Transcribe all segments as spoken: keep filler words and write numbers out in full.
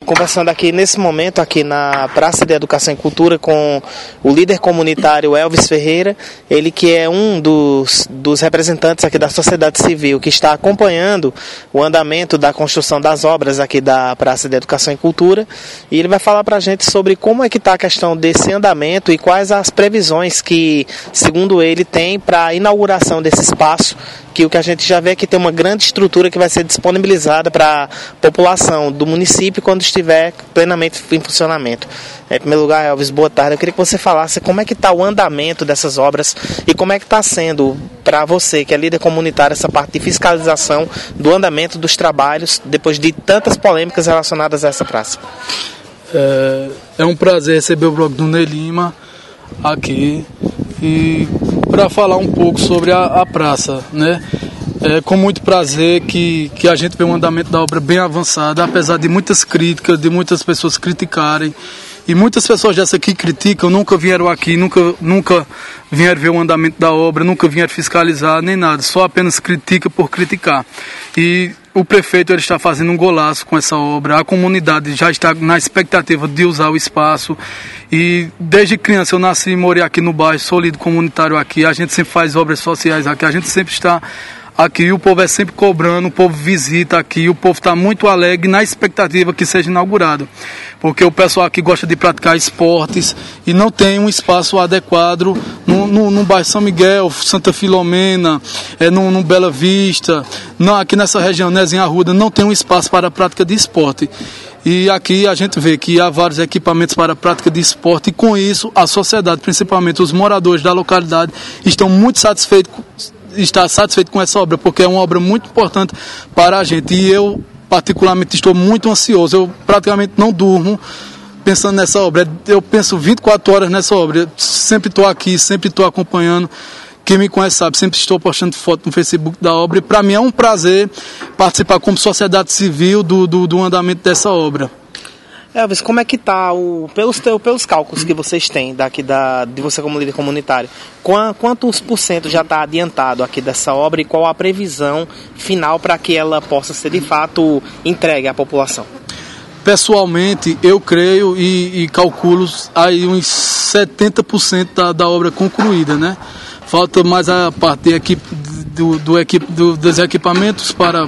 conversando aqui nesse momento aqui na Praça de Educação e Cultura com o líder comunitário Elvis Ferreira, ele que é um dos, dos representantes aqui da sociedade civil que está acompanhando o andamento da construção das obras aqui da Praça de Educação e Cultura, e ele vai falar para a gente sobre como é que está a questão desse andamento e quais as previsões que, segundo ele, tem para a inauguração desse espaço, que o que a gente já vê é que tem uma grande estrutura que vai ser disponibilizada para a população do município quando estiver plenamente em funcionamento. Em primeiro lugar, Elvis, boa tarde. Eu queria que você falasse como é que está o andamento dessas obras e como é que está sendo para você, que é líder comunitário, essa parte de fiscalização do andamento dos trabalhos depois de tantas polêmicas relacionadas a essa praça. É, é um prazer receber o blog do Ney Lima aqui e para falar um pouco sobre a, a praça, né? É com muito prazer que, que a gente vê um andamento da obra bem avançado, apesar de muitas críticas, de muitas pessoas criticarem. E muitas pessoas dessas que criticam nunca vieram aqui, nunca, nunca vieram ver o andamento da obra, nunca vieram fiscalizar, nem nada. Só apenas critica por criticar. E o prefeito ele está fazendo um golaço com essa obra. A comunidade já está na expectativa de usar o espaço. E desde criança eu nasci e morei aqui no bairro, sou líder comunitário aqui. A gente sempre faz obras sociais aqui, a gente sempre está aqui, o povo é sempre cobrando, o povo visita aqui, o povo está muito alegre na expectativa que seja inaugurado. Porque o pessoal aqui gosta de praticar esportes e não tem um espaço adequado no, no, no bairro São Miguel, Santa Filomena, é, no, no Bela Vista, não, aqui nessa região, Nezinha Arruda, não tem um espaço para a prática de esporte. E aqui a gente vê que há vários equipamentos para a prática de esporte e com isso a sociedade, principalmente os moradores da localidade, estão muito satisfeitos está satisfeito com essa obra, porque é uma obra muito importante para a gente. E eu, particularmente, estou muito ansioso. Eu praticamente não durmo pensando nessa obra. Eu penso vinte e quatro horas nessa obra. Eu sempre estou aqui, sempre estou acompanhando. Quem me conhece sabe, sempre estou postando foto no Facebook da obra. E para mim é um prazer participar como sociedade civil do, do, do andamento dessa obra. Elvis, como é que está, pelos, pelos cálculos que vocês têm daqui da, de você como líder comunitário, quantos por cento já está adiantado aqui dessa obra e qual a previsão final para que ela possa ser de fato entregue à população? Pessoalmente, eu creio e, e calculo aí uns setenta por cento da, da obra concluída, né? Falta mais a parte de equipe, do, do equipe, do, dos equipamentos para...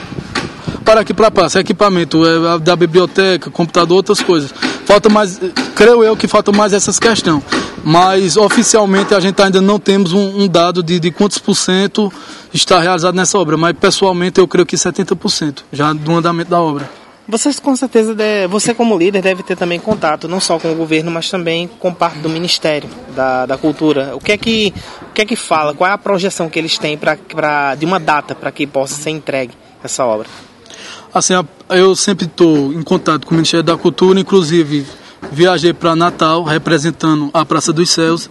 para aqui para a praça, equipamento é, da biblioteca, computador, outras coisas. Falta mais, creio eu que falta mais essas questões. Mas oficialmente a gente ainda não temos um, um dado de, de quantos por cento está realizado nessa obra. Mas pessoalmente eu creio que setenta por cento já do andamento da obra. Você com certeza, deve, você como líder deve ter também contato, não só com o governo, mas também com parte do Ministério da, da Cultura. O que é que, o que é que fala, qual é a projeção que eles têm pra, pra, de uma data para que possa ser entregue essa obra? Assim, eu sempre estou em contato com o Ministério da Cultura, inclusive viajei para Natal representando a Praça dos Céus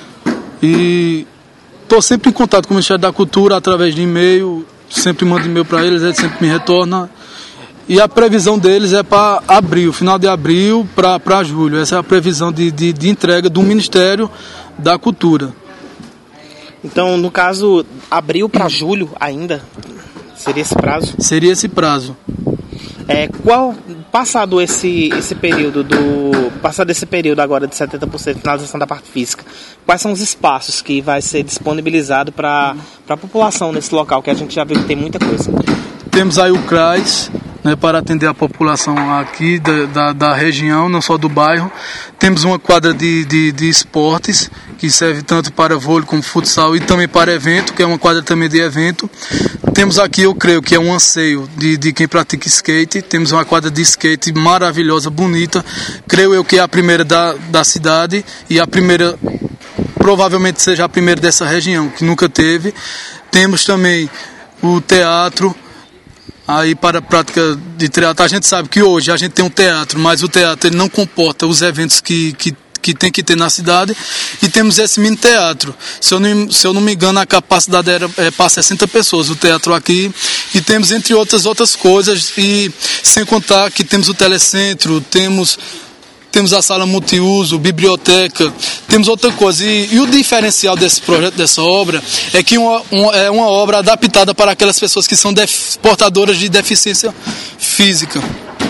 e estou sempre em contato com o Ministério da Cultura através de e-mail, sempre mando e-mail para eles, eles sempre me retornam e a previsão deles é para abril, final de abril para julho, essa é a previsão de, de, de entrega do Ministério da Cultura. Então, no caso, abril para julho ainda? Seria esse prazo? Seria esse prazo. É, qual, passado esse, esse período do, passado esse período agora de setenta por cento de finalização da parte física, quais são os espaços que vai ser disponibilizado para a população nesse local, que a gente já viu que tem muita coisa? Temos aí o CRAS, né, para atender a população aqui da, da, da região, não só do bairro. Temos uma quadra de, de, de esportes, que serve tanto para vôlei como futsal e também para evento, que é uma quadra também de evento. Temos aqui, eu creio que é um anseio de, de quem pratica skate. Temos uma quadra de skate maravilhosa, bonita. Creio eu que é a primeira da, da cidade e a primeira, provavelmente seja a primeira dessa região, que nunca teve. Temos também o teatro. Aí para a prática de teatro, a gente sabe que hoje a gente tem um teatro, mas o teatro ele não comporta os eventos que, que, que tem que ter na cidade. E temos esse mini teatro. Se eu não, se eu não me engano, a capacidade era é, para sessenta pessoas, o teatro aqui. E temos entre outras outras coisas, e sem contar que temos o telecentro, temos... Temos a sala multiuso, biblioteca, temos outra coisa. E, e o diferencial desse projeto, dessa obra, é que uma, uma, é uma obra adaptada para aquelas pessoas que são def, portadoras de deficiência física.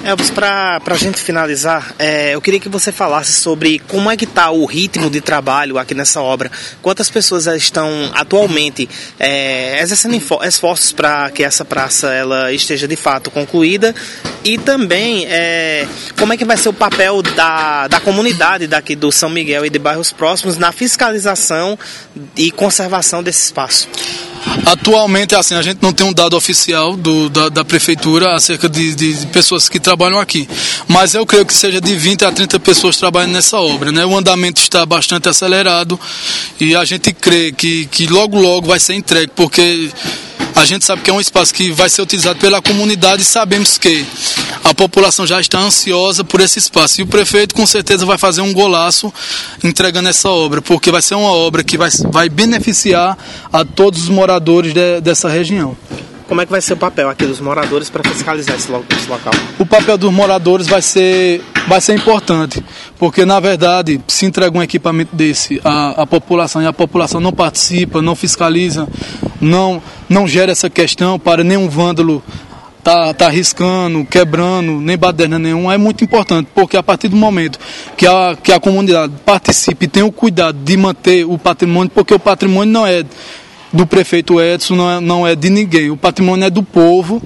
Elvis, para a gente finalizar, é, eu queria que você falasse sobre como é que está o ritmo de trabalho aqui nessa obra. Quantas pessoas estão atualmente é, exercendo esforços para que essa praça ela esteja de fato concluída, e também é, como é que vai ser o papel da, da comunidade daqui do São Miguel e de bairros próximos na fiscalização e conservação desse espaço. Atualmente, assim, a gente não tem um dado oficial do, da, da prefeitura acerca de, de pessoas que trabalham aqui, mas eu creio que seja de vinte a trinta pessoas trabalhando nessa obra, né? O andamento está bastante acelerado e a gente crê que, que logo logo vai ser entregue, porque a gente sabe que é um espaço que vai ser utilizado pela comunidade e sabemos que a população já está ansiosa por esse espaço. E o prefeito com certeza vai fazer um golaço entregando essa obra, porque vai ser uma obra que vai, vai beneficiar a todos os moradores de, dessa região. Como é que vai ser o papel aqui dos moradores para fiscalizar esse, lo esse local? O papel dos moradores vai ser, vai ser importante, porque na verdade se entrega um equipamento desse à, à população e a população não participa, não fiscaliza, não, não gera essa questão para nenhum vândalo tá, tá riscando, quebrando, nem baderna nenhuma, é muito importante, porque a partir do momento que a, que a comunidade participe e tenha o cuidado de manter o patrimônio, porque o patrimônio não é do prefeito Edson, não é, não é de ninguém, o patrimônio é do povo,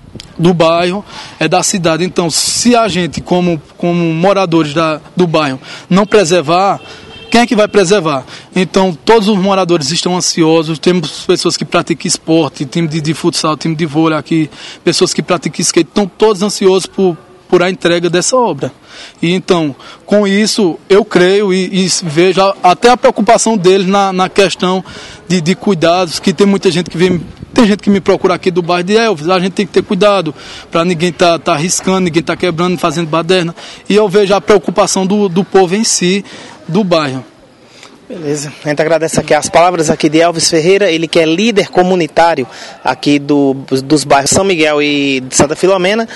do bairro, é da cidade. Então, se a gente, como, como moradores da, do bairro, não preservar, quem é que vai preservar? Então, todos os moradores estão ansiosos, temos pessoas que praticam esporte, time de, de futsal, time de vôlei aqui, pessoas que praticam skate, estão todos ansiosos por, por a entrega dessa obra. E então, com isso, eu creio e, e vejo até a preocupação deles na, na questão de, de cuidados, que tem muita gente que vem, tem gente que me procura aqui do bairro de Elvis, a gente tem que ter cuidado para ninguém tá, tá arriscando, ninguém tá quebrando, fazendo baderna. E eu vejo a preocupação do, do povo em si, do bairro. Beleza, a gente agradece aqui as palavras aqui de Elvis Ferreira, ele que é líder comunitário aqui do, dos bairros São Miguel e de Santa Filomena,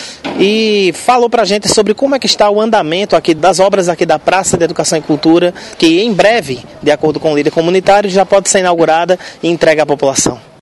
e falou pra gente sobre como é que está o andamento aqui das obras aqui da Praça de Educação e Cultura, que em breve, de acordo com o líder comunitário, já pode ser inaugurada e entregue à população.